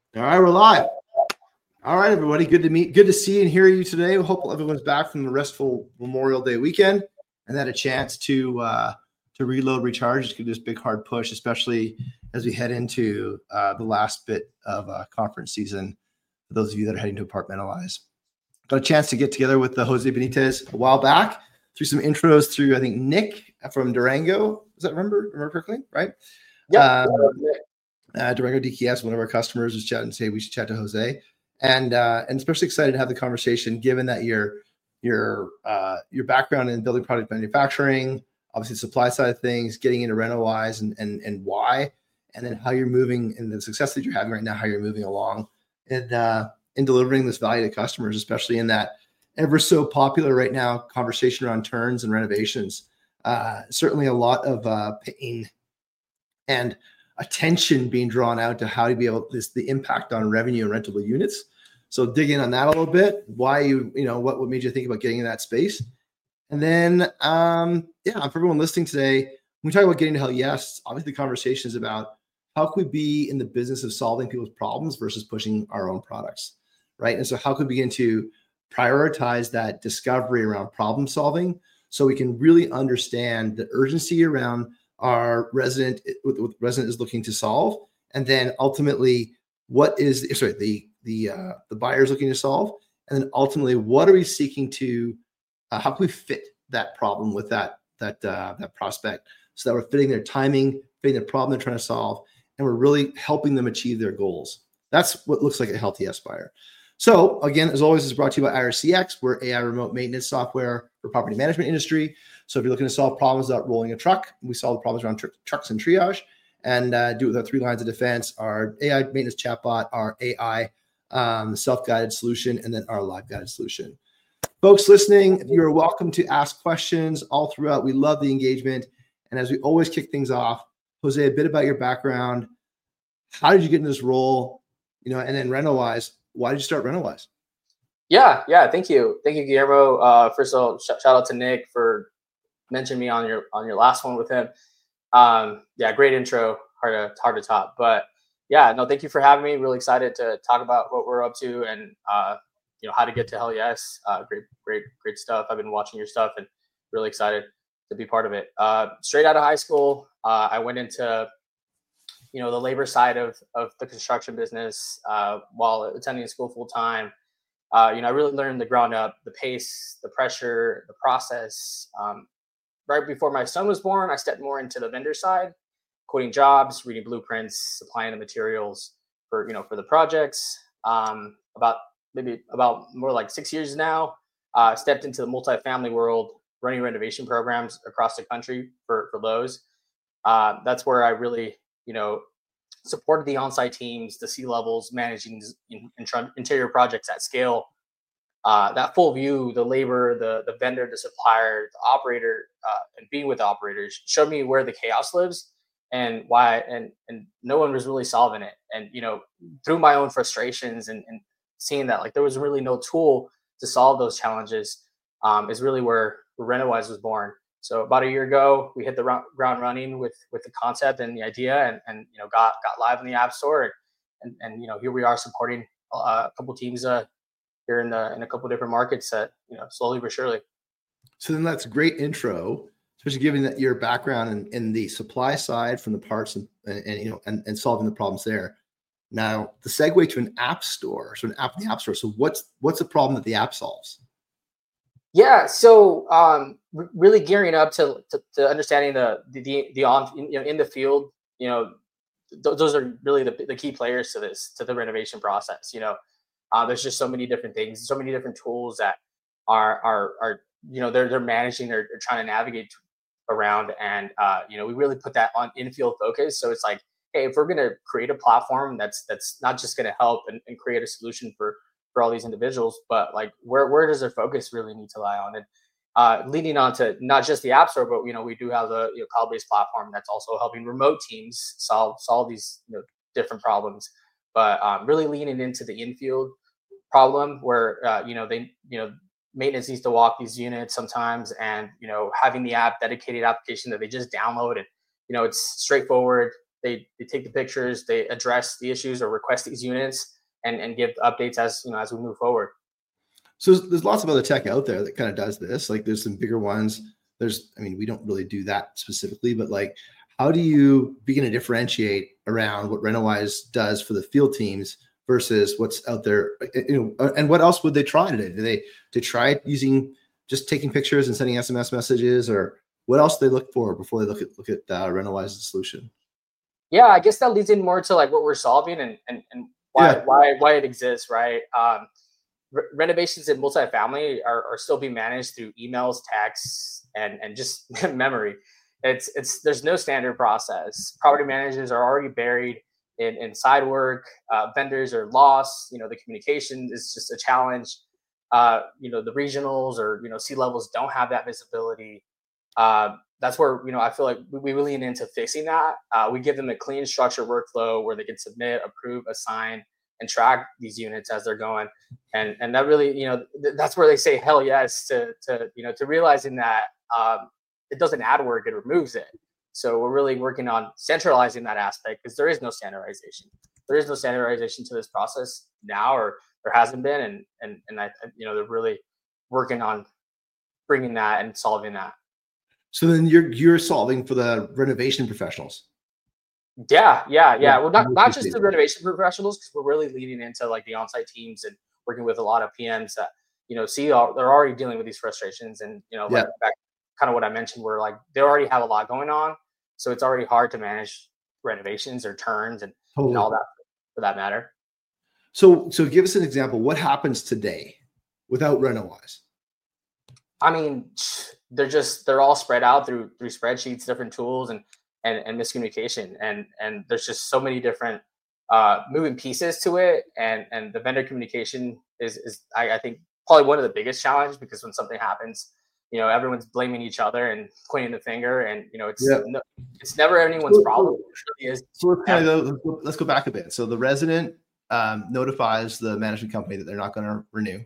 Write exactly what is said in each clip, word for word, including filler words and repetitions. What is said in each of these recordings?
All right, we're live. All right, everybody. Good to meet. Good to see and hear you today. We hope everyone's back from the restful Memorial Day weekend and had a chance to uh, to reload, recharge, just give this big hard push, especially as we head into uh, the last bit of uh, conference season. For those of you that are heading to Apartmentalize, got a chance to get together with the Jose Benitez a while back through some intros through I think Nick from Durango. Does that remember remember correctly? Right? Yeah. Um, Uh, Durango D K S, one of our customers, was chatting and say we should chat to Jose, and uh, and especially excited to have the conversation, given that your your uh, your background in building product manufacturing, obviously the supply side of things, getting into RenoWise and and and why, and then how you're moving and the success that you're having right now, how you're moving along, and uh, in delivering this value to customers, especially in that ever so popular right now conversation around turns and renovations. Uh, certainly a lot of uh, pain and attention being drawn out to how to be able this the impact on revenue and rentable units. So dig in on that a little bit. Why you you know what what made you think about getting in that space, and then um, yeah, for everyone listening today, when we talk about getting to hell yes, obviously the conversation is about how could we be in the business of solving people's problems versus pushing our own products, right? And so how could we begin to prioritize that discovery around problem solving so we can really understand the urgency around our resident what the resident is looking to solve, and then ultimately what is sorry the the uh, the buyer is looking to solve, and then ultimately what are we seeking to uh, how can we fit that problem with that that uh, that prospect so that we're fitting their timing, fitting the problem they're trying to solve, and we're really helping them achieve their goals. That's what looks like a healthy S buyer. So again, as always, it's brought to you by I R C X. We're A I remote maintenance software for property management industry. So if you're looking to solve problems without rolling a truck, we solve the problems around tr- trucks and triage, and uh, do it with our three lines of defense: our A I maintenance chatbot, our A I um, self-guided solution, and then our live guided solution. Folks listening, you're welcome to ask questions all throughout. We love the engagement, and as we always kick things off, Jose, a bit about your background. How did you get in this role? You know, and then RenoWise. Why did you start RenoWise? Yeah, yeah. Thank you, thank you, Guillermo. Uh, first of all, sh- shout out to Nick for mentioning me on your on your last one with him. Um, yeah, great intro. Hard to hard to top, but yeah, no, thank you for having me. Really excited to talk about what we're up to and uh, you know how to get to hell yes. Uh, great, great, great stuff. I've been watching your stuff and really excited to be part of it. Uh, straight out of high school, uh, I went into you know the labor side of of the construction business uh, while attending school full time. Uh, you know, I really learned the ground up, the pace, the pressure, the process. Um, right before my son was born, I stepped more into the vendor side, quoting jobs, reading blueprints, supplying the materials for you know for the projects. Um, about maybe about more like six years now, uh, stepped into the multifamily world, running renovation programs across the country for for Lowe's. Uh, that's where I really you know supported the on-site teams, the C levels, managing in, in, interior projects at scale. Uh, that full view, the labor, the the vendor, the supplier, the operator, uh, and being with the operators showed me where the chaos lives and why, and and no one was really solving it. And you know, through my own frustrations and, and seeing that like there was really no tool to solve those challenges, um, is really where, where RenoWise was born. So about a year ago, we hit the run, ground running with with the concept and the idea, and and you know got got live in the App Store, and and, and you know here we are supporting uh, a couple teams uh, here in the in a couple different markets that you know slowly but surely. So then that's a great intro, especially given that your background in, in the supply side from the parts and, and, and you know and, and solving the problems there. Now the segue to an app store, so an app in the App Store. So what's what's the problem that the app solves? Yeah, so um, r- really gearing up to, to, to understanding the the the, the on you know in the field, you know, th- those are really the, the key players to this to the renovation process. You know, uh, there's just so many different things, so many different tools that are are are you know they're they're managing, they're, they're trying to navigate around, and uh, you know we really put that on in-field focus. So it's like, hey, if we're going to create a platform that's that's not just going to help and, and create a solution for for all these individuals, but like where where does their focus really need to lie on? And uh, leading on to not just the App Store, but you know we do have a you know, cloud-based platform that's also helping remote teams solve solve these you know, different problems. But um, really leaning into the infield problem where uh, you know they you know maintenance needs to walk these units sometimes, and you know having the app dedicated application that they just download, and you know it's straightforward, they, they take the pictures, they address the issues or request these units and, and give updates as, you know, as we move forward. So there's, there's lots of other tech out there that kind of does this. Like there's some bigger ones. There's, I mean, we don't really do that specifically, but like, how do you begin to differentiate around what RentoWise does for the field teams versus what's out there? You know, and what else would they try today? Do they to try using just taking pictures and sending S M S messages, or what else do they look for before they look at look at uh, RentoWise's solution? Yeah, I guess that leads in more to like what we're solving and and, and why yeah. why why it exists, right? Um, re- renovations in multifamily are, are still being managed through emails, texts, and and just memory. It's it's there's no standard process. Property managers are already buried in, in side work. Uh, vendors are lost. You know, the communication is just a challenge. Uh, you know, the regionals or, you know, C levels don't have that visibility. Uh, that's where, you know, I feel like we, we really lean into fixing that. Uh, we give them a clean structured workflow where they can submit, approve, assign, and track these units as they're going. And and that really, you know, th- that's where they say hell yes to, to you know, to realizing that um, it doesn't add work, it removes it. So we're really working on centralizing that aspect because there is no standardization. There is no standardization to this process now, or there hasn't been. And, and, and I, you know, they're really working on bringing that and solving that. So then you're, you're solving for the renovation professionals. Yeah. Yeah. Yeah. Well, not, not just the renovation professionals, because we're really leading into like the on-site teams and working with a lot of P Ms that, you know, see, all, they're already dealing with these frustrations. And, you know, like yeah. back, kind of what I mentioned, where like they already have a lot going on. So it's already hard to manage renovations or turns and, totally. and all that for that matter. So, so give us an example. What happens today without RentoWise? I mean, they're just, they're all spread out through, through spreadsheets, different tools and, and, and miscommunication. And, and there's just so many different uh, moving pieces to it. And, and the vendor communication is, is I, I think probably one of the biggest challenges, because when something happens, you know, everyone's blaming each other and pointing the finger, and you know, it's yeah. no, it's never anyone's so, problem. It really is. So let's kind of go, let's go back a bit. So the resident um, notifies the management company that they're not going to renew,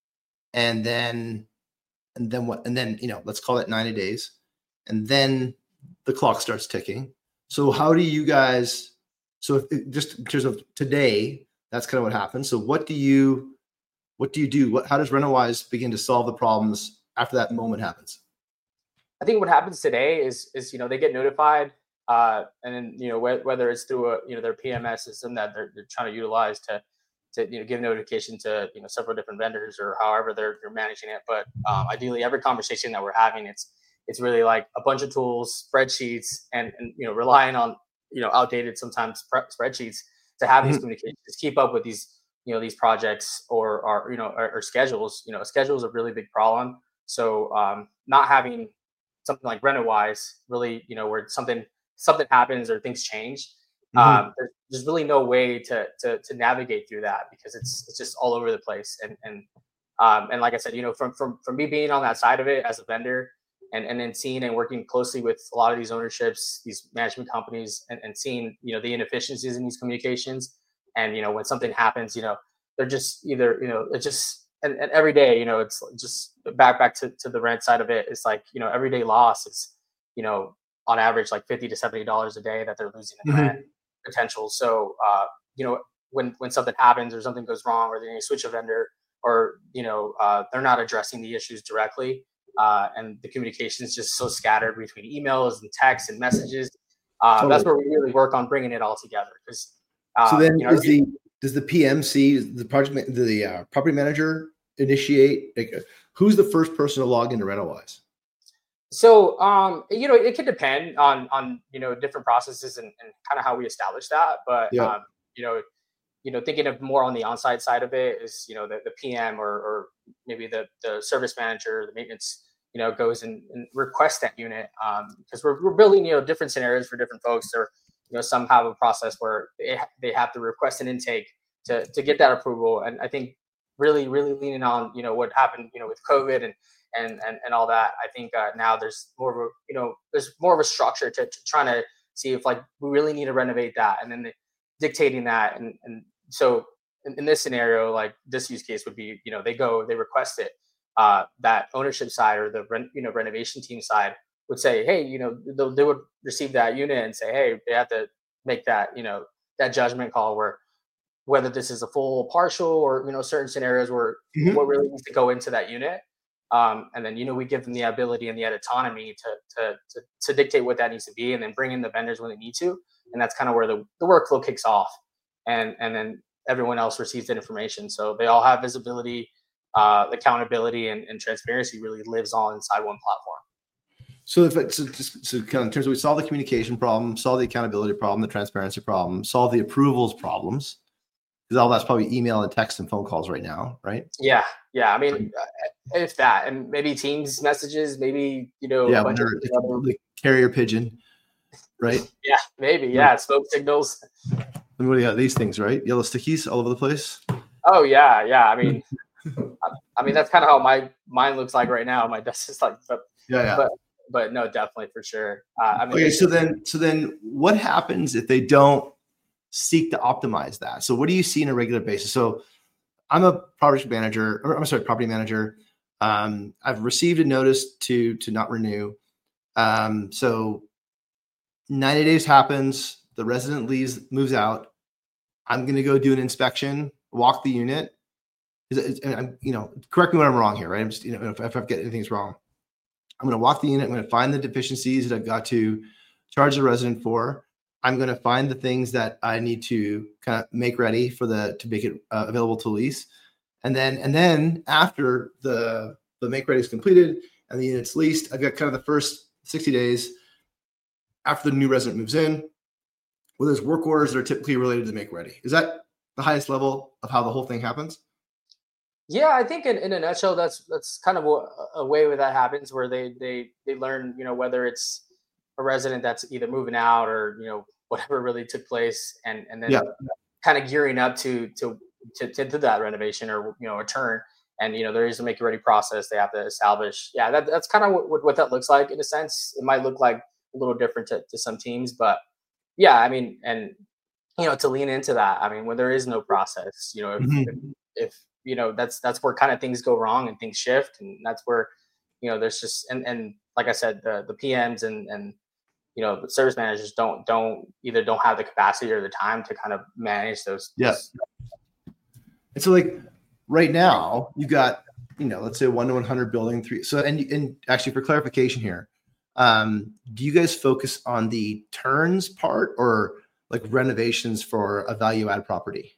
and then, and then what? And then you know, let's call it ninety days, and then the clock starts ticking. So how do you guys? So if it, just in terms of today, that's kind of what happens. So what do you, what do you do? What? How does RentoWise begin to solve the problems after that moment happens? I think what happens today is, is, you know, they get notified uh, and then, you know, wh- whether it's through a, you know, their P M S system that they're, they're trying to utilize to, to, you know, give notification to, you know, several different vendors or however they're, they're managing it. But um, ideally every conversation that we're having, it's, it's really like a bunch of tools, spreadsheets, and, and you know, relying on, you know, outdated sometimes pre- spreadsheets to have these mm-hmm. communications, keep up with these, you know, these projects or, or you know, or, or schedules. You know, a schedule is a really big problem. So um, not having something like RentoWise really, you know, where something something happens or things change, mm-hmm. um, there's, there's really no way to, to to navigate through that because it's it's just all over the place. And and um, and like I said, you know, from from from me being on that side of it as a vendor, and and then seeing and working closely with a lot of these ownerships, these management companies, and, and seeing, you know, the inefficiencies in these communications, and you know, when something happens, you know, they're just either, you know, it just And, and every day, you know, it's just back back to, to the rent side of it. It's like, you know, everyday loss is, you know, on average, like fifty to seventy dollars a day that they're losing in mm-hmm. rent potential. So, uh, you know, when, when something happens or something goes wrong or they switch a vendor or, you know, uh, they're not addressing the issues directly. Uh, and the communication is just so scattered between emails and texts and messages. Uh, totally. That's where we really work on bringing it all together. Because uh, so then you know, is the, does the P M C, the project, the uh, property manager initiate, like, who's the first person to log into RentoWise? So, um, you know, it can depend on, on, you know, different processes and, and kind of how we establish that. But, yeah. um, you know, you know, thinking of more on the on-site side of it is, you know, the, the P M or, or maybe the, the service manager, the maintenance, you know, goes and, and requests that unit. Um, because we're, we're building, you know, different scenarios for different folks. Or, you know, some have a process where they, they have to request an intake to, to get that approval. And I think really, really leaning on, you know, what happened, you know, with COVID and, and, and, and all that. I think uh, now there's more of a, you know, there's more of a structure to, to trying to see if like, we really need to renovate that. And then the, dictating that. And, and so in, in this scenario, like this use case would be, you know, they go, they request it, uh, that ownership side or the rent, you know, renovation team side would say, hey, you know, they would receive that unit and say, hey, they have to make that, you know, that judgment call where whether this is a full, partial, or, you know, certain scenarios where Mhm. what really needs to go into that unit. Um, and then, you know, we give them the ability and the autonomy to, to, to, to dictate what that needs to be, and then bring in the vendors when they need to. And that's kind of where the, the workflow kicks off. And, and then everyone else receives that information. So they all have visibility, uh, accountability, and, and transparency really lives on inside one platform. So if it's so, just, so kind of in terms of we solve the communication problem, solve the accountability problem, the transparency problem, solve the approvals problems, because all that's probably email and text and phone calls right now, right? Yeah, yeah. I mean, if that, and maybe Teams messages, maybe, you know, Yeah, a bunch of other, the carrier pigeon, right? Yeah, maybe. Yeah, smoke signals. And what do you got? These things, right? Yellow stickies all over the place. Oh yeah, yeah. I mean, I, I mean that's kind of how my mine looks like right now. My desk is like, but yeah, yeah. But, but no, definitely for sure. Uh, I mean, okay, so then, so then, what happens if they don't seek to optimize that? So, what do you see on a regular basis? So, I'm a property manager, or I'm sorry, property manager. Um, I've received a notice to to not renew. Um, so, ninety days happens. The resident leaves, moves out. I'm going to go do an inspection, walk the unit. And you know, correct me when I'm wrong here, right? I'm just, you know, if, if I've got anything's wrong. I'm going to walk the unit. I'm going to find the deficiencies that I've got to charge the resident for. I'm going to find the things that I need to kind of make ready for the to make it uh, available to lease, and then and then after the the make ready is completed and the unit's leased, I've got kind of the first sixty days after the new resident moves in, where there's work orders that are typically related to make ready. Is that the highest level of how the whole thing happens? Yeah, I think in, in a nutshell, that's that's kind of a, a way where that happens, where they they they learn, you know, whether it's a resident that's either moving out or, you know, whatever really took place, and and then yeah. kind of gearing up to to to to that renovation or, you know, a turn. And, you know, there is a make it ready process they have to establish. Yeah, that, that's kind of what, what that looks like in a sense. It might look like a little different to, to some teams, but yeah, I mean, and, you know, to lean into that, I mean, when there is no process, you know, if, mm-hmm. if, if you know, that's that's where kind of things go wrong and things shift, and that's where, you know, there's just and and like I said, the the P Ms and and you know, the service managers don't don't either don't have the capacity or the time to kind of manage those. Yes. Yeah. And so, like right now, you got, you know, let's say one to one hundred building three. So and and actually for clarification here, um, do you guys focus on the turns part or like renovations for a value add property?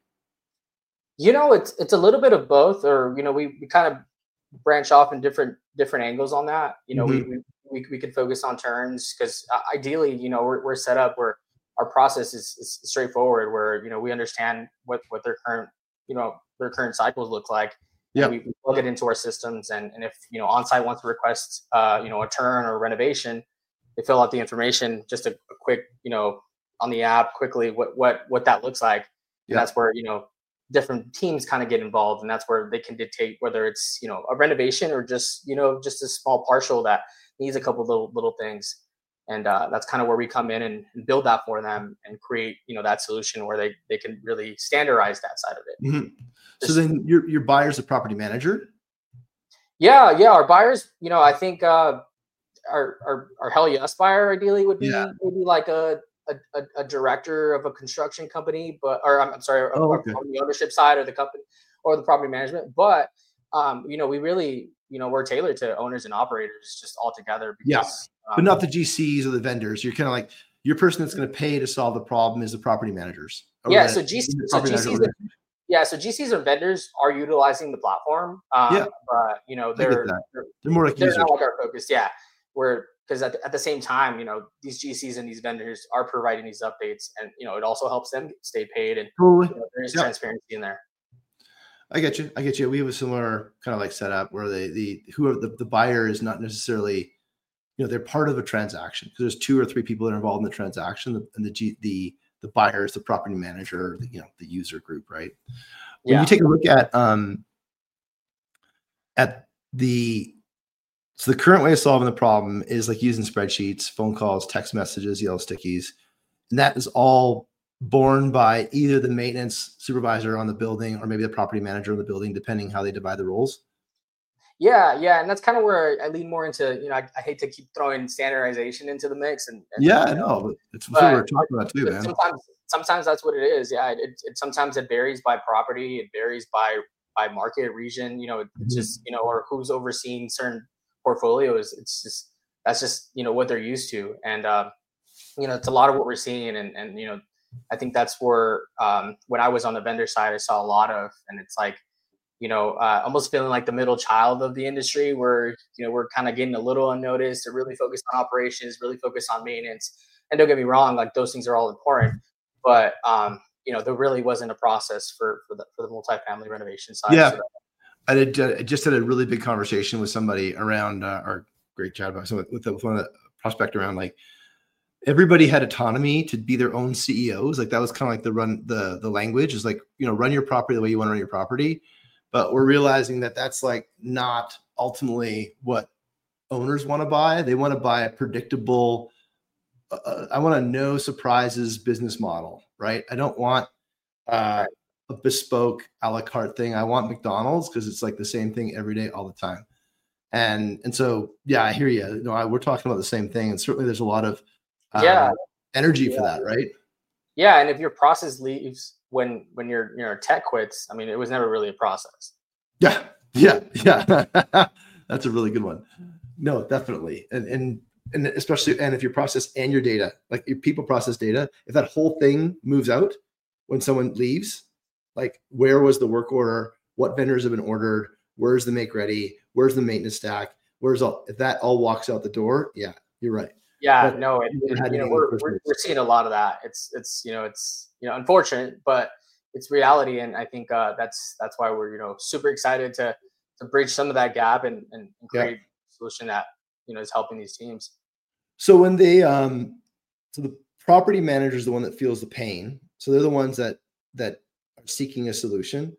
You know, it's it's a little bit of both, or, you know, we, we kind of branch off in different different angles on that. You know, mm-hmm. we, we we we could focus on turns because uh, ideally, you know, we're we're set up where our process is, is straightforward, where, you know, we understand what what their current, you know, their current cycles look like. Yeah, we, we plug it into our systems, and and if, you know, on-site wants to request, uh, you know, a turn or renovation, they fill out the information, just a, a quick, you know, on the app quickly what what what that looks like. Yeah. And that's where, you know, different teams kind of get involved, and that's where they can dictate whether it's, you know, a renovation or just, you know, just a small partial that needs a couple little little things. And uh, that's kind of where we come in and, and build that for them and create, you know, that solution where they they can really standardize that side of it. Mm-hmm. So then your your buyer's a property manager? Yeah, yeah. Our buyers, you know, I think uh, our our our hell yes buyer ideally would be yeah. maybe like a A, a, a director of a construction company, but or I'm, I'm sorry, oh, okay. on the ownership side of the company or the property management. But um, you know, we really, you know, we're tailored to owners and operators just all together. Because, yeah, um, but not the G Cs or the vendors. You're kind of like your person that's going to pay to solve the problem is the property managers. Yeah, so G Cs, so G Cs, are, yeah, so G Cs and vendors are utilizing the platform. Um, yeah, but you know, they're they're, they're more like they're users. not like our focus. Yeah, we're because at, at the same time, you know, these G Cs and these vendors are providing these updates, and, you know, it also helps them stay paid, and totally. You know, there is yeah. transparency in there. I get you. I get you. We have a similar kind of like setup where they, the, whoever the, the buyer is not necessarily, you know, they're part of a transaction because there's two or three people that are involved in the transaction, and the G, the, the buyer is the property manager, the, you know, the user group, right? When yeah. you take a look at, um, at the, So the current way of solving the problem is like using spreadsheets, phone calls, text messages, yellow stickies. And that is all borne by either the maintenance supervisor on the building or maybe the property manager on the building, depending how they divide the roles. Yeah, yeah, and that's kind of where I lean more into. You know, I, I hate to keep throwing standardization into the mix, and, and Yeah, you I know, know. It's what but we're talking about too, but man. sometimes sometimes that's what it is. Yeah, it, it, it sometimes it varies by property, it varies by by market region. You know, it, it's Mhm. just you know, or who's overseeing certain portfolios. It's just that's just you know what they're used to, and um, you know, it's a lot of what we're seeing, and and you know, I think that's where um, when I was on the vendor side, I saw a lot of, and it's like you know, uh, almost feeling like the middle child of the industry where, you know, we're kind of getting a little unnoticed. They're really focused on operations, really focused on maintenance. And don't get me wrong, like those things are all important, but, um, you know, there really wasn't a process for, for the, for the multifamily renovation side. So Yeah, that, I did. I just had a really big conversation with somebody around uh, our great chat about some with, the, with one of the prospect around like everybody had autonomy to be their own C E Os. Like that was kind of like the run the the language is like you know run your property the way you want to run your property. But we're realizing that that's like not ultimately what owners want to buy. They want to buy a predictable. Uh, I want a no surprises business model, right? I don't want uh, right. a bespoke a la carte thing. I want McDonald's because it's like the same thing every day, all the time. And and so yeah, I hear you. You know, I, we're talking about the same thing, and certainly there's a lot of Yeah. um, energy Yeah. for that, right? Yeah. And if your process leaves when, when your, your tech quits, I mean, it was never really a process. Yeah, yeah, yeah. That's a really good one. No, definitely, and and and especially and if your process and your data, like your people process data, if that whole thing moves out when someone leaves, like where was the work order? What vendors have been ordered? Where's the make ready? Where's the maintenance stack? Where's all if that all walks out the door? Yeah, you're right. Yeah, But no, and, you never and had you know, anything in the we're, first we're we're place. seeing a lot of that. It's it's you know, it's you know, unfortunate, but it's reality, and I think uh, that's that's why we're you know super excited to to bridge some of that gap and and, and Yeah. create a solution that you know is helping these teams. So when they um so the property manager is the one that feels the pain. So they're the ones that that are seeking a solution.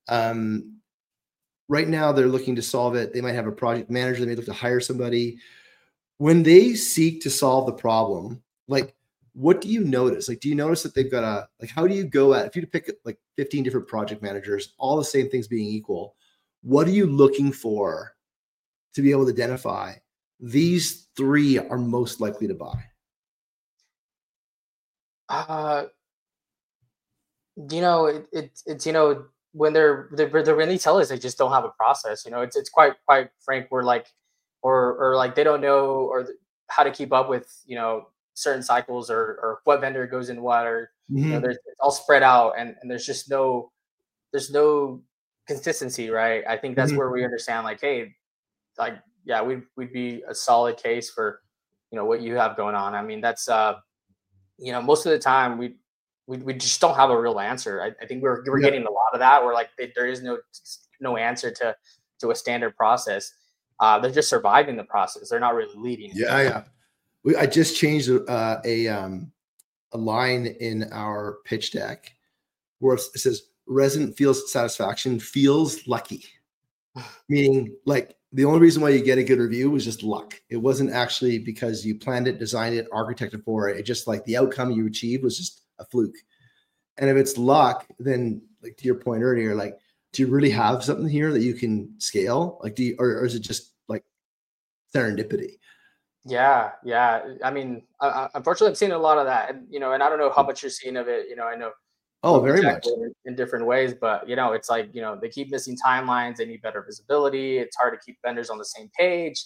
Um right now they're looking to solve it. They might have a project manager, they may look to hire somebody. When they seek to solve the problem, like what do you notice? Like, do you notice that they've got a like how do you go at if you pick like fifteen different project managers, all the same things being equal, what are you looking for to be able to identify these three are most likely to buy? Uh, you know, it, it it's you know when they're they're they're really tell us they just don't have a process. You know, it's it's quite quite frank. We're like, or or like they don't know or th- how to keep up with you know certain cycles or or what vendor goes in what or you know Mhm. there's it's all spread out and and there's just no there's no consistency, right? I think that's Mhm. where we understand like, hey, like yeah, we'd we'd be a solid case for you know what you have going on. I mean, that's uh you know most of the time we we, we just don't have a real answer. I, I think we're we're Yeah. getting a lot of that. Where like they, there is no no answer to to a standard process. Uh, they're just surviving the process. They're not really leading it. Yeah, yeah. We, I just changed uh, a um, a line in our pitch deck where it says resident feels satisfaction feels lucky, meaning like the only reason why you get a good review was just luck. It wasn't actually because you planned it, designed it, architected for it. It just like the outcome you achieved was just a fluke. And if it's luck, then like to your point earlier, like do you really have something here that you can scale? Like do you, or, or is it just like serendipity? Yeah, yeah. I mean, uh, unfortunately, I'm seeing a lot of that, and you know, and I don't know how much you're seeing of it. You know, I know Oh, we, we very tackle much. it in different ways, but you know, it's like you know they keep missing timelines. They need better visibility. It's hard to keep vendors on the same page.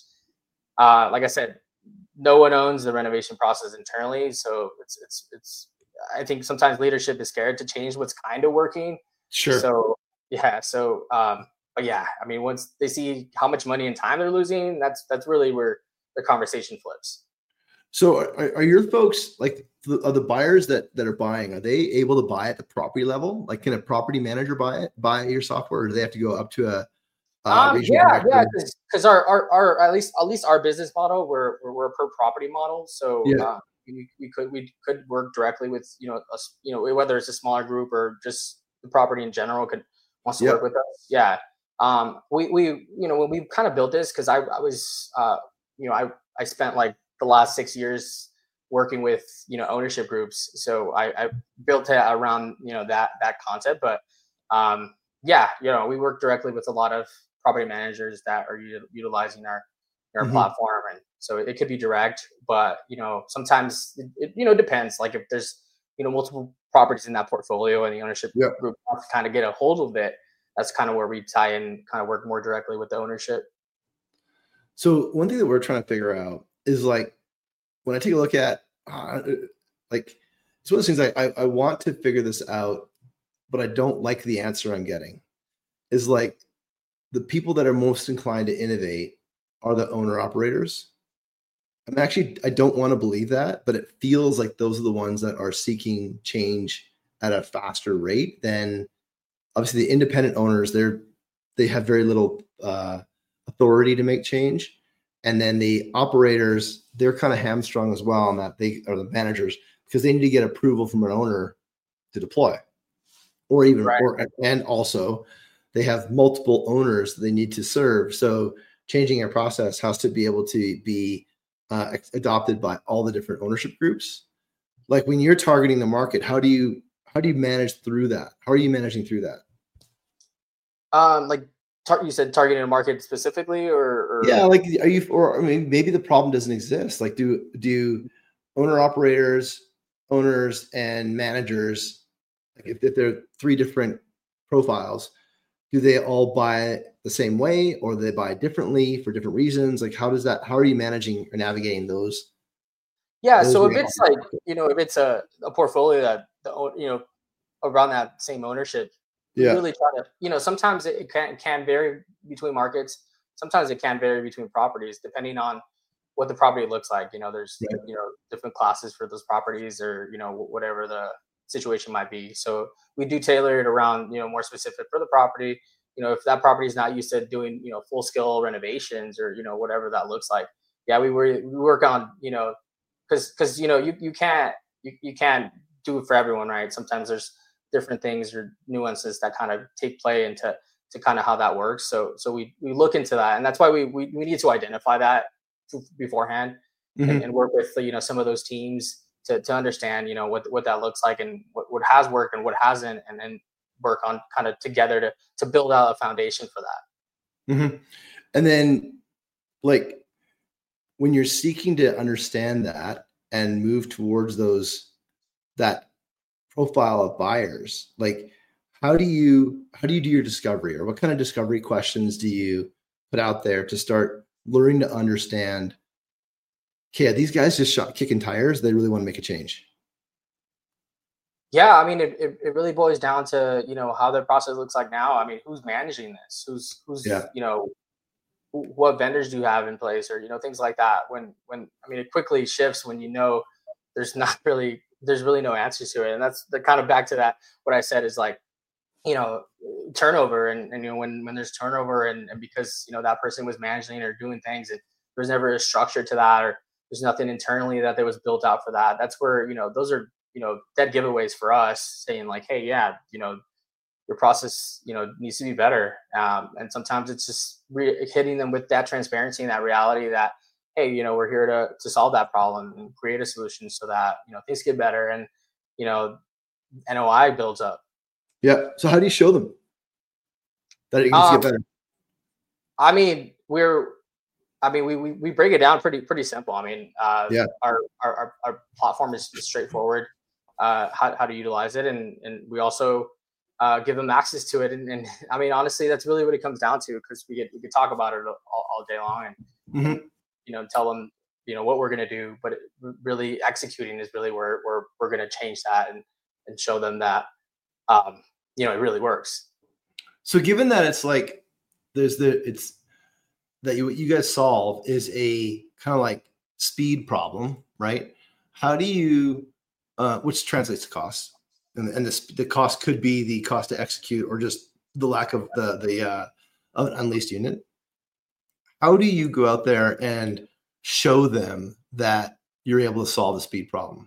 Uh, like I said, no one owns the renovation process internally, so it's it's it's. I think sometimes leadership is scared to change what's kind of working. Sure. So yeah, so um, but yeah, I mean, once they see how much money and time they're losing, that's that's really where the conversation flips. So are, are your folks like the, are the buyers that that are buying, are they able to buy at the property level? Like can a property manager buy it, buy your software, or do they have to go up to a, uh Um, regional yeah, yeah, director? because our, our our at least at least our business model, we're we're, we're a per property model, so Yeah. uh, we, we could we could work directly with you know us you know whether it's a smaller group or just the property in general could wants to work Yep. with us. Yeah, um, we we you know when we kind of built this because I I was uh you know I I spent like the last six years working with you know ownership groups, so I, I built it around you know that that concept, but um yeah, you know we work directly with a lot of property managers that are u- utilizing our our Mm-hmm. platform, and so it could be direct, but you know sometimes it, it you know depends. Like if there's you know multiple properties in that portfolio and the ownership Yeah. group wants to kind of get a hold of it, that's kind of where we tie in, kind of work more directly with the ownership. So one thing that we're trying to figure out is like when I take a look at uh, like it's one of those things I, I I want to figure this out, but I don't like the answer I'm getting. Is like the people that are most inclined to innovate are the owner operators. I'm actually I don't want to believe that, but it feels like those are the ones that are seeking change at a faster rate than obviously the independent owners. They're they have very little uh, authority to make change, and then the operators they're kind of hamstrung as well on that they are the managers because they need to get approval from an owner to deploy, or even Right. or and also they have multiple owners that they need to serve. So changing a process has to be able to be uh, adopted by all the different ownership groups. Like when you're targeting the market, how do you how do you manage through that? How are you managing through that? Um, like tar- you said, targeting a market specifically, or, or Yeah, like are you or I mean maybe the problem doesn't exist. Like do do owner operators, owners and managers, like if, if they're three different profiles, do they all buy the same way or do they buy differently for different reasons? Like how does that how are you managing or navigating those yeah. those So if it's realities? like you know if it's a, a portfolio that the own- you know around that same ownership, we Yeah. really try to, you know, sometimes it can can vary between markets. Sometimes it can vary between properties depending on what the property looks like. You know, there's, Right. you know, different classes for those properties, or, you know, whatever the situation might be. So we do tailor it around, you know, more specific for the property. You know, if that property is not used to doing, you know, full scale renovations, or, you know, whatever that looks like. Yeah, we were, we work on, you know, because, because, you know, you, you can't, you, you can't do it for everyone, right? Sometimes there's different things or nuances that kind of take play into to kind of how that works. So so we we look into that, and that's why we we, we need to identify that beforehand, and, Mhm. and work with you know some of those teams to to understand you know what what that looks like, and what, what has worked and what hasn't, and then work on kind of together to to build out a foundation for that. Mhm. And then like when you're seeking to understand that and move towards those that profile of buyers, like how do you how do you do your discovery or what kind of discovery questions do you put out there to start learning to understand, okay, these guys just shot kicking tires, they really want to make a change. Yeah, I mean, it, it, it really boils down to you know how their process looks like now. I mean, who's managing this? Who's Yeah. who's you know wh- what vendors do you have in place, or you know things like that. When when I mean, it quickly shifts when you know there's not really there's really no answers to it, and that's the kind of back to that what I said is like you know turnover, and, and you know when when there's turnover, and, and because you know that person was managing or doing things, and there's never a structure to that, or there's nothing internally that there was built out for that. That's where you know those are you know dead giveaways for us, saying like, hey, yeah, you know your process you know needs to be better, um, and sometimes it's just re- hitting them with that transparency and that reality that hey you know we're here to to solve that problem and create a solution so that you know things get better, and you know N O I builds up. Yeah. So how do you show them that it needs to um get better? I mean we're I mean we, we we break it down pretty pretty simple. I mean uh Yeah. our our our, our platform is, is straightforward, uh how, how to utilize it, and and we also uh, give them access to it, and, and I mean honestly that's really what it comes down to, because we get we could talk about it all, all day long, and and Mhm. you know tell them you know what we're going to do, but it, really executing is really where where we're going to change that, and and show them that um you know it really works. So given that it's like there's the it's that you what you guys solve is a kind of like speed problem, right? How do you, uh, which translates to cost, and, and this the cost could be the cost to execute or just the lack of the the uh, of an unleased unit. How do you go out there and show them that you're able to solve the speed problem?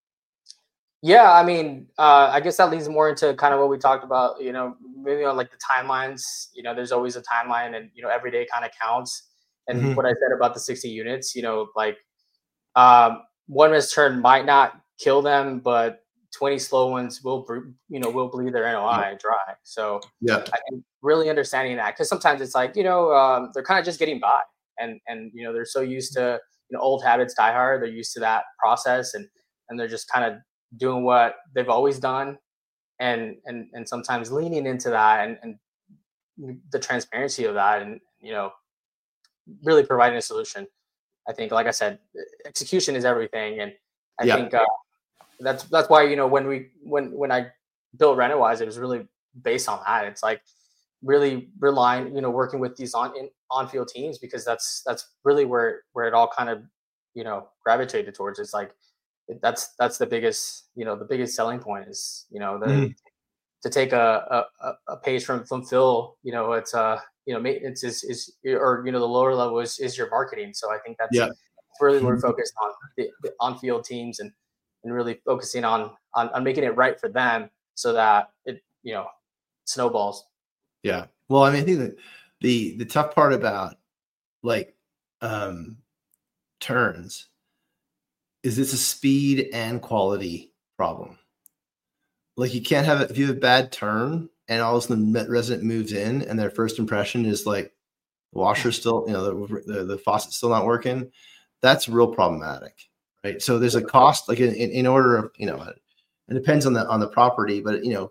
Yeah, I mean, uh, I guess that leads more into kind of what we talked about, you know, maybe on like the timelines. You know, there's always a timeline, and, you know, every day kind of counts. And what Hmm. I said about the sixty units, you know, like um, one missed turn might not kill them, but twenty slow ones will, you know, will bleed their N O I dry. So yeah, I think really understanding that, because sometimes it's like, you know, um, they're kind of just getting by, and and you know they're so used to, you know, old habits die hard. They're used to that process, and and they're just kind of doing what they've always done, and and and sometimes leaning into that, and, and the transparency of that, and you know, really providing a solution. I think, like I said, execution is everything, and I yeah. think uh, that's that's why, you know, when we when when I built RenoWise, it was really based on that. It's like really relying, you know, working with these on in, on field teams, because that's that's really where where it all kind of, you know, gravitated towards. It's like that's that's the biggest, you know, the biggest selling point is, you know, the Mm-hmm. to take a, a a page from from Phil, you know, it's uh you know, maintenance is is or you know the lower level is is your marketing. So I think that's Yeah. really we're focused on the, the on field teams, and and really focusing on, on on making it right for them, so that it, you know, snowballs. Yeah. Well, I mean, I think that the the tough part about like um turns is it's a speed and quality problem. Like you can't have it if you have a bad turn and all of a sudden the resident moves in and their first impression is like the washer's still, you know, the, the, the faucet's still not working. That's real problematic, right? So there's a cost, like in, in order of, you know, it depends on the on the property, but you know,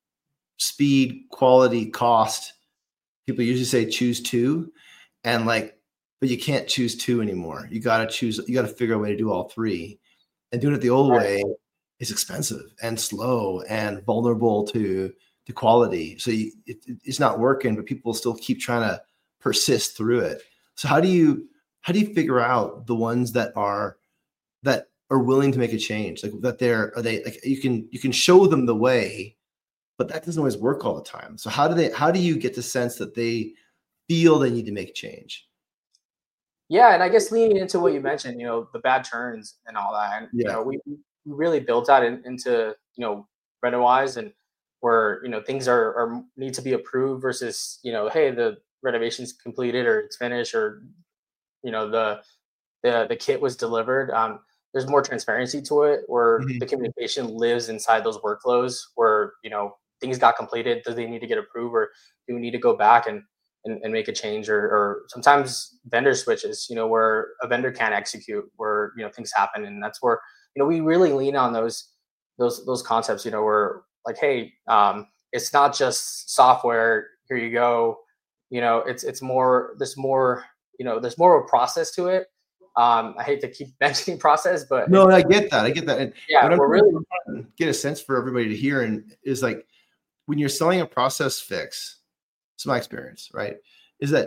speed, quality, cost. People usually say choose two, and like, but you can't choose two anymore. You got to choose. You got to figure a way to do all three, and doing it the old way is expensive and slow and vulnerable to to quality. So you, it, it's not working, but people still keep trying to persist through it. So how do you how do you figure out the ones that are that are willing to make a change? Like that they're are they like you can you can show them the way, but that doesn't always work all the time. So how do they how do you get the sense that they feel they need to make change? Yeah, and I guess leaning into what you mentioned, you know, the bad turns and all that, and you Yeah. know, we we really built that in, into, you know, RenoWise, and where, you know, things are, are need to be approved versus, you know, hey, the renovation's completed or it's finished, or you know, the the the kit was delivered. Um, there's more transparency to it, where Mm-hmm. the communication lives inside those workflows, where, you know, things got completed. Do they need to get approved, or do we need to go back and and, and make a change, or, or sometimes vendor switches, you know, where a vendor can't execute, where, you know, things happen, and that's where, you know, we really lean on those those those concepts, you know, where like, hey, um, it's not just software. Here you go. You know, it's it's more. There's more. You know, there's more of a process to it. Um, I hate to keep mentioning process, but No, it, I get that. I get that. And yeah, what I'm we're really trying to get a sense for everybody to hear and is like when you're selling a process fix, it's my experience, right? Is that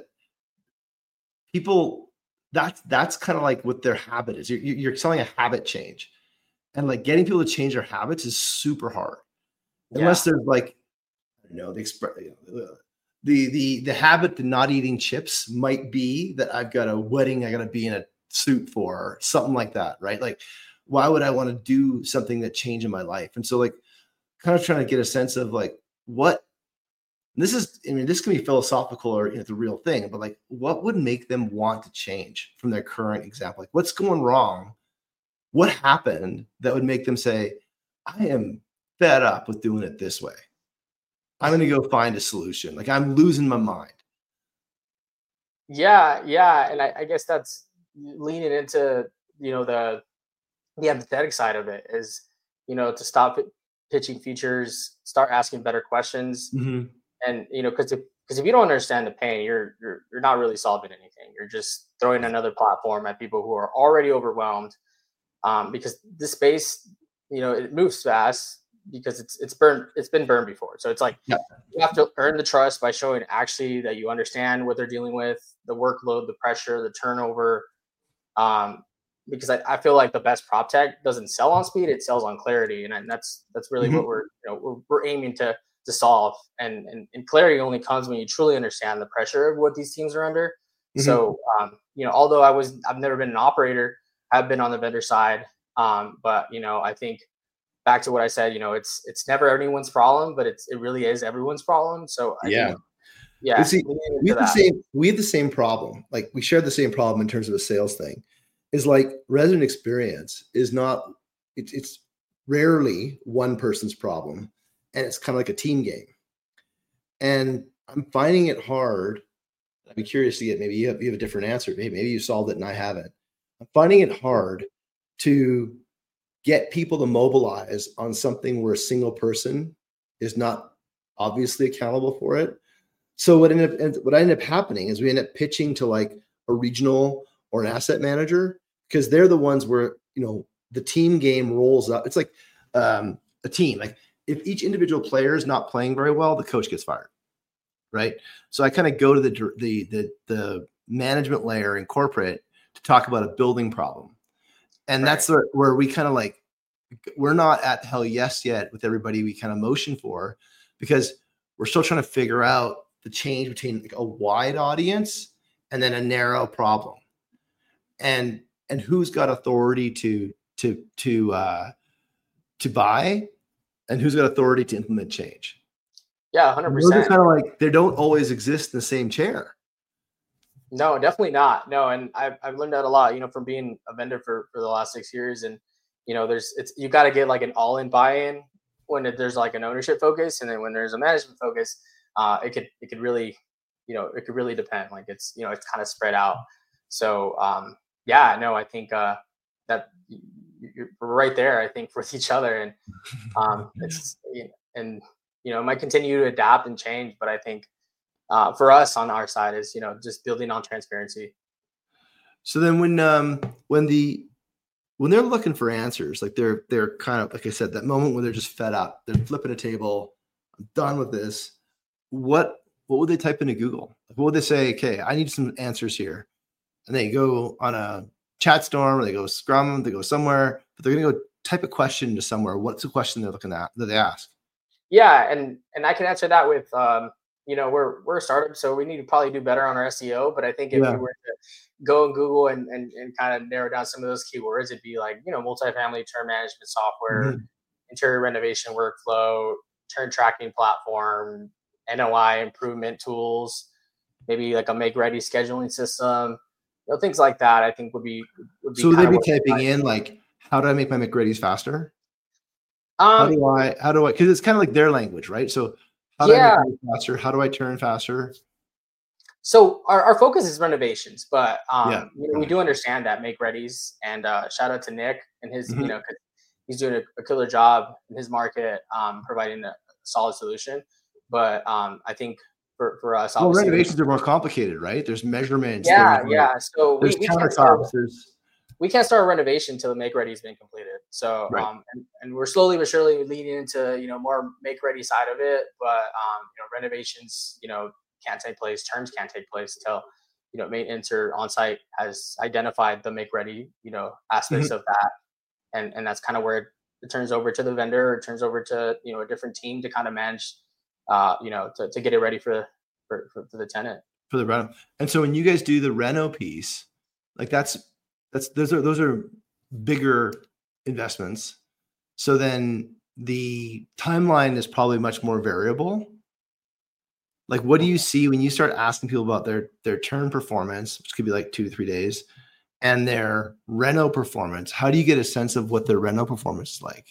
people that's that's kind of like what their habit is. You're, you're selling a habit change, and like getting people to change their habits is super hard, unless yeah. there's like, I don't know, the express. The, the the habit to not eating chips might be that I've got a wedding I got to be in a suit for, or something like that, right? Like, why would I want to do something that changed in my life? And so, like, kind of trying to get a sense of like what this is. I mean, this can be philosophical or, you know, the real thing, but like, what would make them want to change from their current example? Like, what's going wrong? What happened that would make them say, "I am fed up with doing it this way. I'm going to go find a solution. Like I'm losing my mind." Yeah, yeah, and I, I guess that's leaning into, you know, the the empathetic side of it is, you know, to stop pi- pitching features, start asking better questions, Mm-hmm. and you know, because if because if you don't understand the pain, you're you're you're not really solving anything. You're just throwing another platform at people who are already overwhelmed. Um, because this space, you know, it moves fast because it's it's burned, it's been burned before. So it's like Yeah. you have to earn the trust by showing actually that you understand what they're dealing with, the workload, the pressure, the turnover. Um, because I, I feel like the best prop tech doesn't sell on speed; it sells on clarity, and, I- and that's that's really Mm-hmm. what we're, you know, we're, we're aiming to to solve. And, and and clarity only comes when you truly understand the pressure of what these teams are under. Mm-hmm. So um, you know, although I was I've never been an operator, I've been on the vendor side. Um, but you know, I think back to what I said, you know, it's it's never anyone's problem, but it's it really is everyone's problem. So I Yeah. think, yeah, But see, leaning we into have the that. same we have the same problem. Like we share the same problem in terms of a sales thing. Is like resident experience is not it's it's rarely one person's problem, and it's kind of like a team game. And I'm finding it hard. I'd be curious to get, maybe you have, you have a different answer. Maybe, maybe you solved it and I haven't. I'm finding it hard to get people to mobilize on something where a single person is not obviously accountable for it. So what ended up, what ended up happening is we end up pitching to like a regional or an asset manager, because they're the ones where, you know, the team game rolls up. It's like um, a team. Like if each individual player is not playing very well, the coach gets fired, right? So I kind of go to the the the the management layer in corporate to talk about a building problem, and right. that's where, where we kind of like, we're not at hell yes yet with everybody we kind of motion for, because we're still trying to figure out the change between like a wide audience and then a narrow problem, and and who's got authority to to to uh, to buy, and who's got authority to implement change. Yeah, one hundred percent. Those are kind of like, they don't always exist in the same chair. No, definitely not. No, and I've I've learned that a lot, you know, from being a vendor for for the last six years, and you know, there's it's you got to get like an all-in buy-in when it, there's like an ownership focus, and then when there's a management focus, uh, it could it could really, you know, it could really depend. Like it's you know it's kind of spread out. So um, yeah, no, I think uh, that you're right there. I think with each other, and um, it's you know, and you know, it might continue to adapt and change, but I think. Uh, for us on our side is, you know, just building on transparency. So then when, um, when the, when they're looking for answers, like they're, they're kind of, like I said, that moment when they're just fed up, they're flipping a table, I'm done with this. What, what would they type into Google? What would they say? Okay, I need some answers here. And they go on a chat storm, or they go Scrum, they go somewhere, but they're going to go type a question to somewhere. What's the question they're looking at that they ask? Yeah. And, and I can answer that with, um, you know, we're we're a startup, so we need to probably do better on our S E O. But I think if yeah. we were to go and Google and, and and kind of narrow down some of those keywords, it'd be like, you know, multifamily turn management software, mm-hmm. interior renovation workflow, turn tracking platform, N O I improvement tools, maybe like a make ready scheduling system, you know, things like that. I think would be would be. So would they be typing in like, how do I make my make readies faster? Um, how do I how do I because it's kind of like their language, right? So. How do yeah. I make faster? How do I turn faster? So our, our focus is renovations, but um, yeah. you know, we do understand that make readies, and uh, shout out to Nick and his, mm-hmm. you know, he's doing a, a killer job in his market, um, providing a solid solution. But um, I think for, for us, well, renovations are more complicated, right? There's measurements. Yeah, there's, yeah. So there's we, we countertops. There's we can't start a renovation until the make ready has been completed. So, right. um, and, and we're slowly but surely leading into, you know, more make ready side of it. But, um, you know, renovations, you know, can't take place, terms can't take place until, you know, maintenance or on-site has identified the make ready, you know, aspects mm-hmm. of that. And, and that's kind of where it turns over to the vendor, it turns over to, you know, a different team to kind of manage, uh, you know, to, to get it ready for, for, for, for the tenant. For the reno. And so when you guys do the reno piece, like that's, That's those are those are bigger investments. So then the timeline is probably much more variable. Like, what do you see when you start asking people about their their turn performance, which could be like two to three days, and their reno performance? How do you get a sense of what their reno performance is like?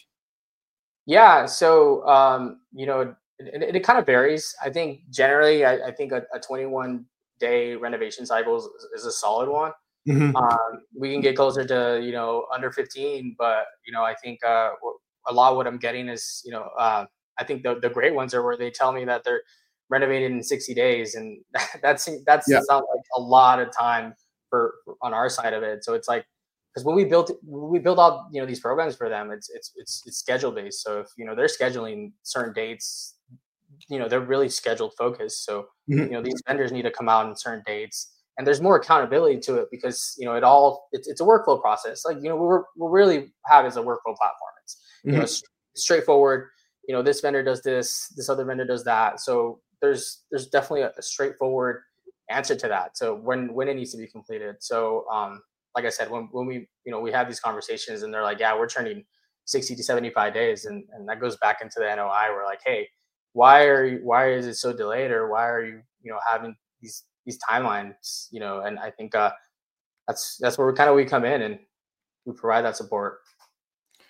Yeah, so um, you know, it, it, it kind of varies. I think generally, I, I think a, a twenty-one day renovation cycle is, is a solid one. Mm-hmm. Um, we can get closer to, you know, under fifteen, but, you know, I think uh, a lot of what I'm getting is, you know, uh, I think the, the great ones are where they tell me that they're renovated in sixty days. And that's, that's yeah. sounds like a lot of time for, for on our side of it. So it's like, because when we built, when we build out, you know, these programs for them, it's, it's, it's, it's schedule based. So if, you know, they're scheduling certain dates, you know, they're really scheduled focused. So, mm-hmm. you know, these vendors need to come out on certain dates. And there's more accountability to it because, you know, it all, it's, it's a workflow process. Like, you know, we're, we really have is a workflow platform. It's, you mm-hmm. know, it's straightforward. You know, this vendor does this, this other vendor does that. So there's, there's definitely a, a straightforward answer to that. So when, when it needs to be completed. So, um, like I said, when, when we, you know, we have these conversations and they're like, yeah, we're turning sixty to seventy-five days. And, and that goes back into the N O I. We're like, hey, why are you, why is it so delayed? Or why are you, you know, having these, these timelines, you know, and I think uh, that's, that's where we kind of, we come in and we provide that support.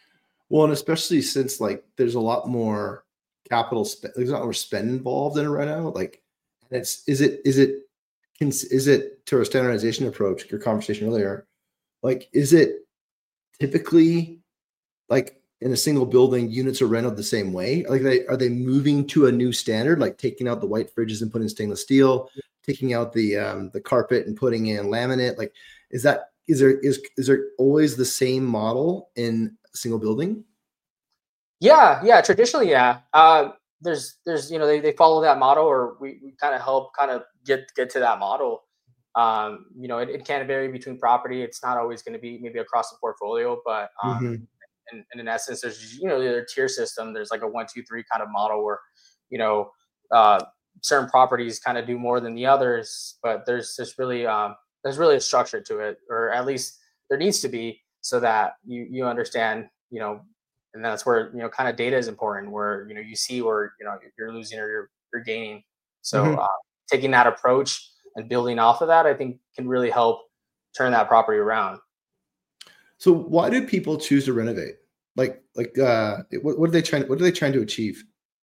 Well, and especially since like there's a lot more capital spend, there's a lot more spend involved in it right now. Like, and it's is it is it cons- is it to a standardization approach? Your conversation earlier, like, is it typically like in a single building, units are rented the same way? Like, they are they moving to a new standard, like taking out the white fridges and putting stainless steel, taking out the um, the carpet and putting in laminate? Like, is that is there is is there always the same model in a single building? Yeah, yeah, traditionally, yeah. Uh, there's there's you know they, they follow that model, or we, we kind of help kind of get get to that model. Um, you know, it, it can vary between property. It's not always going to be maybe across the portfolio, but um, Hmm. and, and in essence, there's you know their tier system. There's like a one, two, three kind of model where you know uh, certain properties kind of do more than the others, but there's just really um, there's really a structure to it, or at least there needs to be, so that you you understand you know, and that's where you know kind of data is important, where you know you see where you know you're losing or you're you're gaining. So Hmm. uh, taking that approach and building off of that, I think can really help turn that property around. So why do people choose to renovate? Like, like, uh, what, what are they trying? What are they trying to achieve?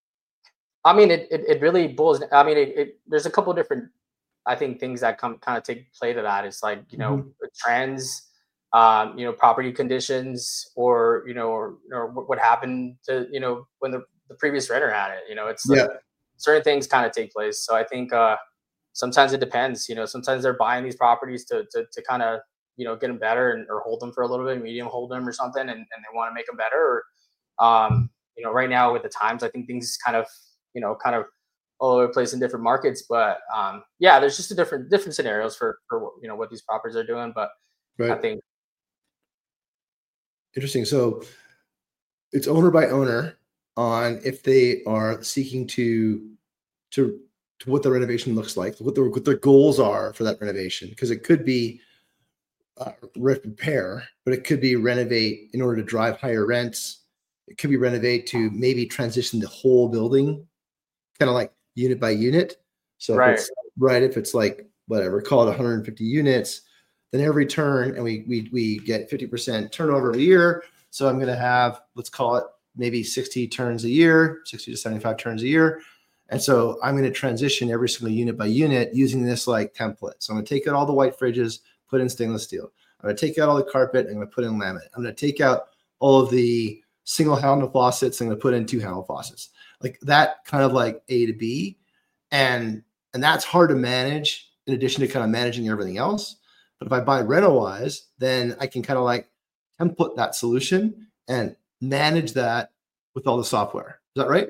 I mean, it, it, it really boils. I mean, it, it there's a couple different, I think, things that come kind of take play to that. It's like you know Hmm. trends, um, you know, property conditions, or you know, or, or what what happened to you know when the, the previous renter had it. You know, it's like Yeah. certain things kind of take place. So I think uh, sometimes it depends. You know, sometimes they're buying these properties to to, to kind of you know get them better, and or hold them for a little bit, medium hold them or something, and, and they want to make them better. Or um, you know, right now with the times, I think things kind of you know kind of all over the place in different markets. But um, yeah, there's just a different different scenarios for for you know what these properties are doing. But I Right. think Interesting. So it's owner by owner on if they are seeking to to to what the renovation looks like, what their what their goals are for that renovation, because it could be uh, repair, but it could be renovate in order to drive higher rents. It could be renovate to maybe transition the whole building, kind of like unit by unit. So if right, it's right, if it's like whatever, call it one hundred fifty units, then every turn, and we we we get fifty percent turnover a year. So I'm going to have, let's call it maybe sixty turns a year, sixty to seventy-five turns a year. And so I'm going to transition every single unit by unit using this like template. So I'm going to take out all the white fridges, put in stainless steel. I'm going to take out all the carpet. I'm going to put in laminate. I'm going to take out all of the single handle faucets. I'm going to put in two handle faucets. Like that kind of like A to B. And and that's hard to manage in addition to kind of managing everything else. But if I buy RentalWise, then I can kind of like template that solution and manage that with all the software. Is that right?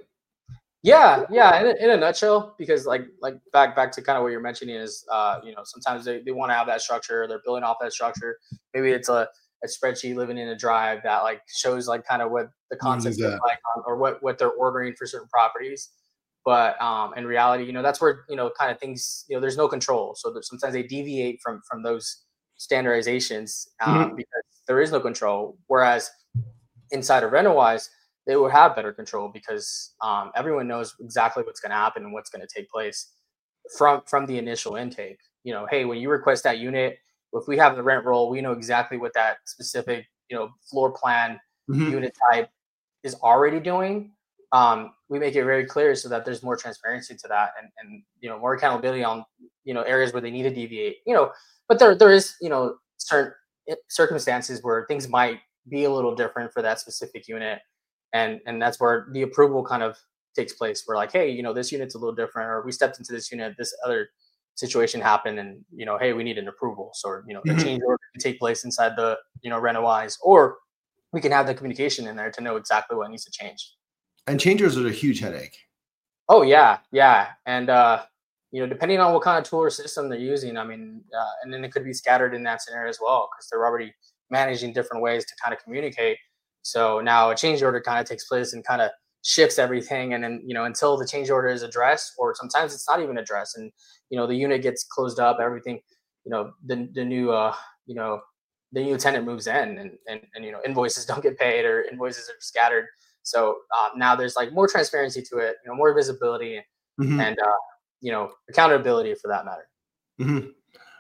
yeah, yeah. In a, in a nutshell, because like like back back to kind of what you're mentioning is uh, you know sometimes they, they want to have that structure, they're building off that structure. Maybe it's a a spreadsheet living in a drive that like shows like kind of what the You want to concepts lose look that. like, um, or what what they're ordering for certain properties. But um, in reality, you know, that's where you know kind of things, you know, there's no control. So there's, sometimes they deviate from from those standardizations um, Mhm. because there is no control. Whereas inside of RentalWise, they will have better control because um, everyone knows exactly what's going to happen and what's going to take place from from the initial intake. You know, hey, when you request that unit, if we have the rent roll, we know exactly what that specific you know floor plan Mhm. unit type is already doing. Um, we make it very clear so that there's more transparency to that, and and you know more accountability on you know areas where they need to deviate. You know, but there there is you know certain circumstances where things might be a little different for that specific unit, and and that's where the approval kind of takes place. We're like, hey, you know, this unit's a little different, or we stepped into this unit, this other situation happened, and you know, hey, we need an approval. So you know, a Mhm. change order can take place inside the you know RentalWise, or we can have the communication in there to know exactly what needs to change. And changers are a huge headache. Oh yeah, yeah, and uh, you know, depending on what kind of tool or system they're using, I mean, uh, and then it could be scattered in that scenario as well because they're already managing different ways to kind of communicate. So now a change order kind of takes place and kind of shifts everything, and then you know until the change order is addressed, or sometimes it's not even addressed, and you know the unit gets closed up, everything, you know, the the new uh, you know the new tenant moves in, and and and you know invoices don't get paid or invoices are scattered. So uh, now there's like more transparency to it, you know, more visibility Mhm. and uh, you know accountability for that matter. Mhm.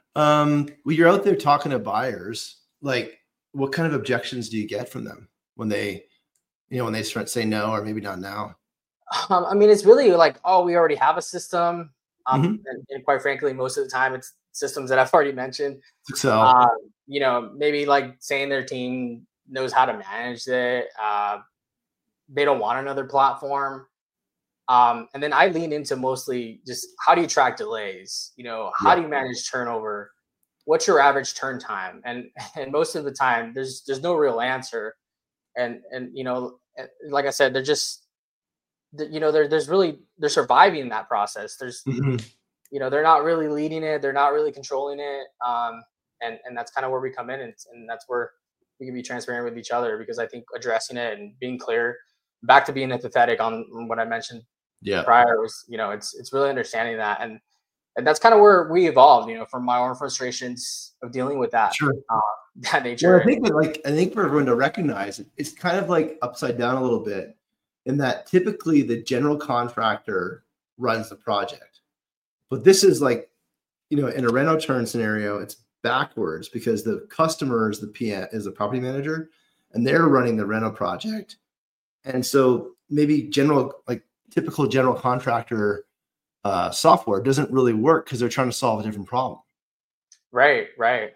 Um, when you're out there talking to buyers, like what kind of objections do you get from them when they You know, when they start say no, or maybe not now. Um, I mean, it's really like, oh, we already have a system. Um, Mm-hmm. and, and quite frankly, most of the time it's systems that I've already mentioned. So, Uh, you know, maybe like saying their team knows how to manage it. Uh, they don't want another platform. Um, and then I lean into mostly just how do you track delays? You know, how yeah, do you manage turnover? What's your average turn time? And and most of the time, there's there's no real answer. And and you know, eh, like I said, they're just th- you know they're there's really they're surviving that process. There's hmm you know they're not really leading it. They're not really controlling it. Um, and and that's kind of where we come in, and, and that's where we can be transparent with each other because I think addressing it and being clear, back to being empathetic on what I mentioned yeah, prior was, you know, it's it's really understanding that, and and that's kind of where we evolved, you know, from my own frustrations of dealing with that sure. uh, that Well, nature. I And think that, like, I think for everyone to recognize it, it's kind of like upside down a little bit, in that typically the general contractor runs the project, but this is like, you know, in a rent out turn scenario, it's backwards because the customer is the P M, is the property manager, and they're running the rental project. And so maybe general, like typical general contractor uh, software doesn't really work because they're trying to solve a different problem. right, right,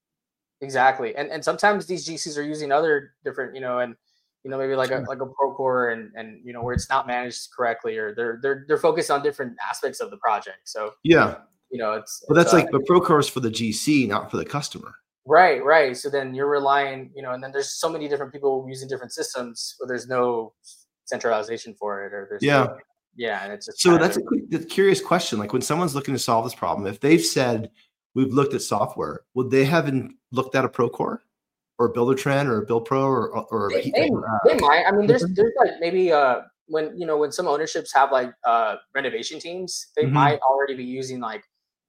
exactly. And and sometimes these G Cs are using other different, you know, and you know maybe like a Sure. like a Procore and and you know where it's not managed correctly, or they're they're they're focused on different aspects of the project. So Yeah. you know it's But it's that's uh like the Procore is for the G C, not for the customer. right, right. So then you're relying, you know, and then there's so many different people using different systems, but there's no centralization for it, or there's no, Yeah. yeah, and it's just So kind that's of a quick, that's a curious question. Like when someone's looking to solve this problem, if they've said we've looked at software, would they haven't looked at a Procore or Buildertrend or a Build Pro or or they, he- they uh, they might. I mean, there's Mhm. there's like maybe uh when you know when some ownerships have like uh renovation teams, they might Mhm. already be using like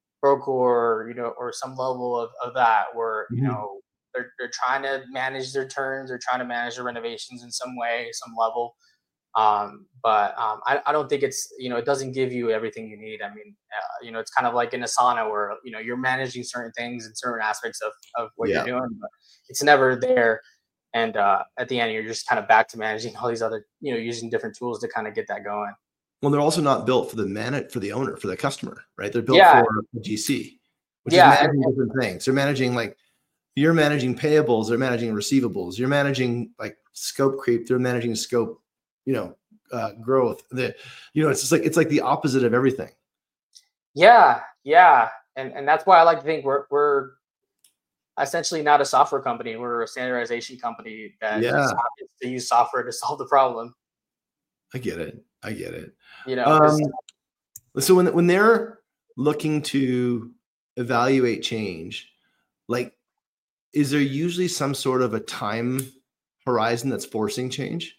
Procore, you know, or some level of, of that where you Mhm. know they're they're trying to manage their turns, they're trying to manage their renovations in some way, some level. Um, but um, I, I don't think it's, you know, it doesn't give you everything you need. I mean, uh, you know, it's kind of like in Asana where, you know, you're managing certain things and certain aspects of, of what you're Yeah. doing, but it's never there. And uh, at the end, you're just kind of back to managing all these other, you know, using different tools to kind of get that going. Well, they're also not built for the man for the owner, for the customer, right? They're built Yeah. for the G C, which is Yeah. And, managing and different things. They're managing, like, you're managing payables, they're managing receivables, you're managing like scope creep, they're managing scope, you know, uh, growth. The, you know, it's just like it's like the opposite of everything. yeah. Yeah. And, and that's why I like to think we're, we're essentially not a software company. We're a standardization company that just Yeah, happens to use software to solve the problem, I get it. I get it. you know, because Um, so when when they're looking to evaluate change, like, is there usually some sort of a time horizon that's forcing change?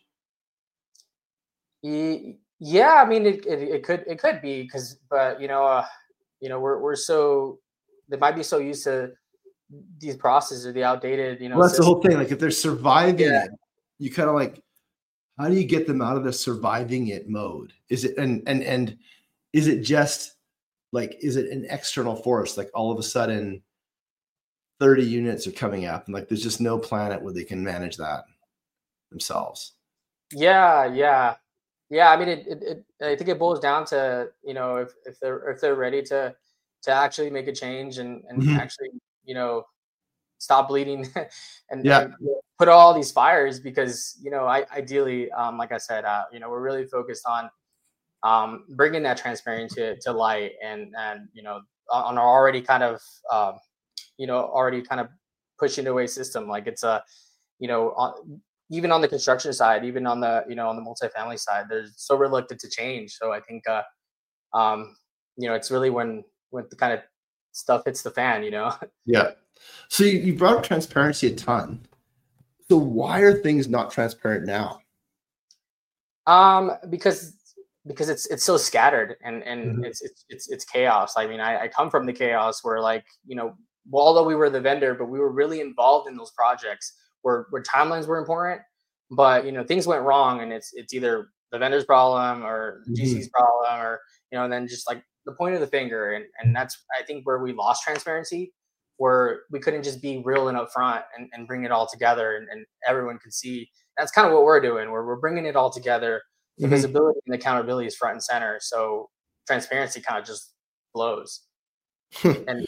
Ye yeah, I mean, it it it could it could be because, but, you know, uh, you know, we're we're so they might be so used to these processes or the outdated, you know, Well, that's the system. whole thing. Like if they're Yeah. surviving it, you kind of like, how do you get them out of the surviving it mode? Is it and and and is it just like, is it an external force? Like all of a sudden thirty units are coming up and like there's just no planet where they can manage that themselves. Yeah, yeah. Yeah, I mean, it it it I think it boils down to, you know, if if they're if they're ready to to actually make a change and and Mhm. actually, you know, stop bleeding and Yeah. and put all these fires because, you know, I ideally, um, like I said, uh, you know, we're really focused on um, bringing that transparency to, to light and and you know on on our already kind of um, you know already kind of pushing away system like it's a you know on, even on the construction side, even on the you know on the multifamily side, they're so reluctant to change. So I think uh, um, you know it's really when when the kind of stuff hits the fan, you know. Yeah. So you, you brought up transparency a ton. So why are things not transparent now? Um, because because it's it's so scattered and and Mhm. it's it's it's it's chaos. I mean, I, I come from the chaos where like you know, well, although we were the vendor, but we were really involved in those projects where where timelines were important. But you know, things went wrong, and it's it's either the vendor's problem or the G C's Mhm. problem, or you know, and then just like the point of the finger, and and that's I think where we lost transparency, where we couldn't just be real and upfront and, and bring it all together, and, and everyone could see that's kind of what we're doing. We're, we're bringing it all together. The Mm-hmm. visibility and accountability is front and center. So transparency kind of just flows. And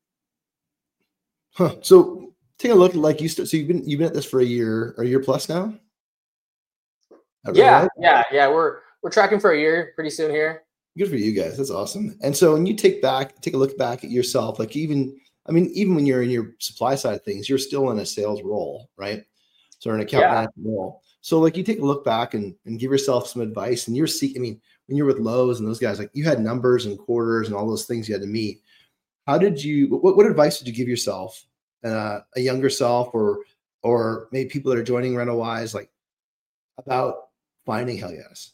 huh. So take a look at like you. St- so you've been you've been at this for a year or a year plus now. Yeah, yeah, yeah. We're we're tracking for a year pretty soon here. Good for you guys. That's awesome. And so when you take back, take a look back at yourself, like even, I mean, even when you're in your supply side of things, you're still in a sales role, right? So an account Yeah. management role. So like you take a look back and, and give yourself some advice, and you're seeking, I mean, when you're with Lowe's and those guys, like you had numbers and quarters and all those things you had to meet. How did you, what, what advice did you give yourself, uh, a younger self, or, or maybe people that are joining RentalWise, like about finding Hell Yes?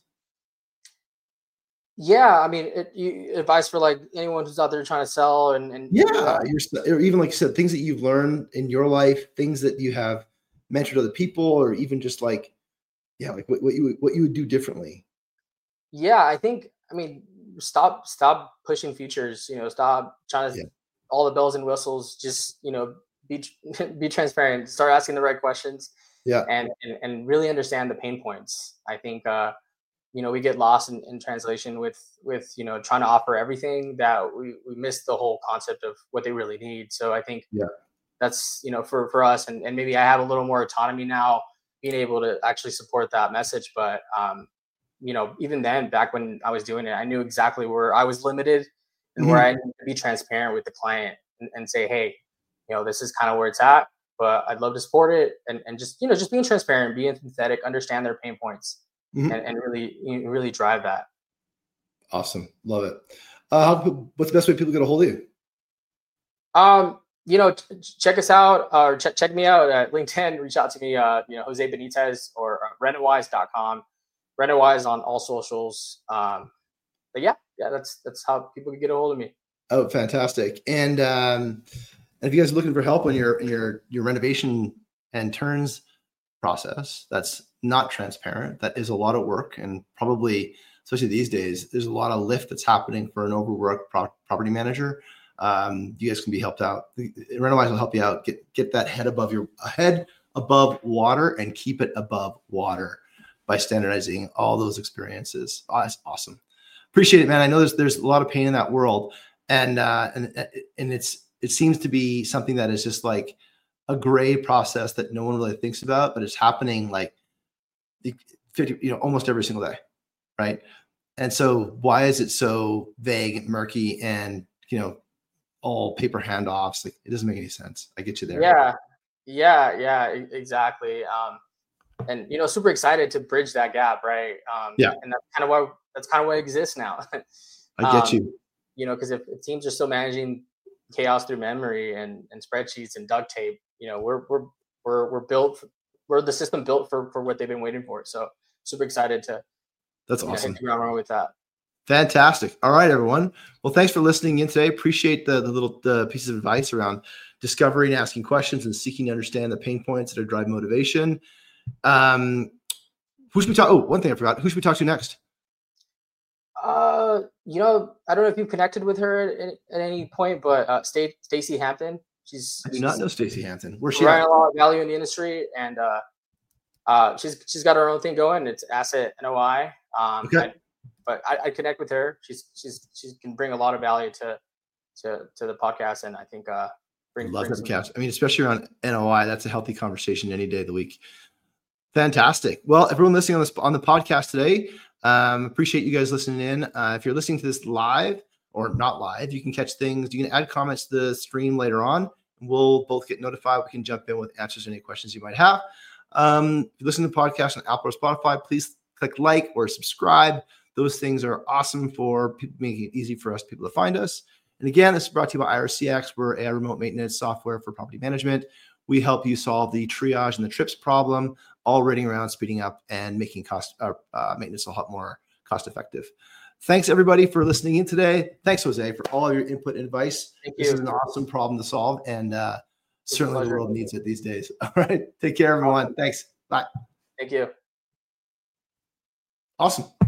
Yeah, I mean, it, you, advice for like anyone who's out there trying to sell and, and yeah, you're, or even like you said, things that you've learned in your life, things that you have mentored other people, or even just like, yeah, like what, what you what you would do differently. Yeah, I think, I mean, stop stop pushing features. You know, stop trying to Yeah. all the bells and whistles. Just, you know, be be transparent. Start asking the right questions. Yeah, and and, and really understand the pain points. I think. Uh, you know, we get lost in, in translation with, with, you know, trying to offer everything that we, we miss the whole concept of what they really need. So I think yeah, that's, you know, for, for us, and, and maybe I have a little more autonomy now being able to actually support that message. But, um, you know, even then, back when I was doing it, I knew exactly where I was limited and mm-hmm. where I need to be transparent with the client and, and say, hey, you know, this is kind of where it's at, but I'd love to support it. And, and just, you know, just being transparent, being empathetic, understand their pain points. Mm-hmm. And, and really, really drive that. Awesome, love it. Uh, how, what's the best way people get a hold of you? Um, you know, ch- check us out, or ch- check me out at LinkedIn. Reach out to me, uh, you know, Jose Benitez, or uh, RentalWise dot com. RentalWise on all socials. Um, but yeah, yeah, that's that's how people can get a hold of me. Oh, fantastic! And um, if you guys are looking for help on your your your renovation and turns process, that's not transparent. That is a lot of work, and probably, especially these days, there's a lot of lift that's happening for an overworked pro- property manager. Um, you guys can be helped out. RentalWise will help you out. Get get that head above your head above water and keep it above water by standardizing all those experiences. Oh, that's awesome. Appreciate it, man. I know there's there's a lot of pain in that world, and uh, and and it's it seems to be something that is just like a gray process that no one really thinks about, but it's happening like fifty, you know, almost every single day, right? And so why is it so vague, murky, and, you know, all paper handoffs? Like, it doesn't make any sense. I get you there. Yeah, yeah, yeah, exactly. Um, and you know, super excited to bridge that gap, right? Um, yeah, and that's kind of what that's kind of what exists now. I get um, you. You know, because if, if teams are still managing chaos through memory and, and spreadsheets and duct tape, you know, we're we're we're we're built for, we're the system built for for what they've been waiting for. So super excited to that's awesome. Know, hit the ground running with that. Fantastic. All right, everyone. Well, thanks for listening in today. Appreciate the, the little the pieces of advice around discovering, asking questions, and seeking to understand the pain points that are drive motivation. Um, who should we talk? Oh, one thing I forgot. Who should we talk to next? Uh, you know, I don't know if you connected with her at, at any point, but uh, Stacy Hampton. She's I do she's not know Stacy Hampton. Where's she? Running a lot of value in the industry, and uh, uh, she's she's got her own thing going. It's Asset N O I. Um, okay. I, but I, I connect with her. She's she's she can bring a lot of value to to to the podcast, and I think uh, bring. Love her podcast. I mean, especially around N O I, that's a healthy conversation any day of the week. Fantastic. Well, everyone listening on this on the podcast today, um, appreciate you guys listening in. Uh, if you're listening to this live or not live, you can catch things. You can add comments to the stream later on. We'll both get notified. We can jump in with answers to any questions you might have. Um, if you listen to the podcast on Apple or Spotify, please click like or subscribe. Those things are awesome for people, making it easy for us people to find us. And again, this is brought to you by I R C X. We're a remote maintenance software for property management. We help you solve the triage and the trips problem, all rating around speeding up and making cost uh, uh, maintenance a lot more cost effective. Thanks everybody for listening in today. Thanks, Jose, for all of your input and advice. Thank this you. is an awesome problem to solve, and uh, certainly the world needs it these days. All right, take care, everyone. Thanks. Bye. Thank you. Awesome.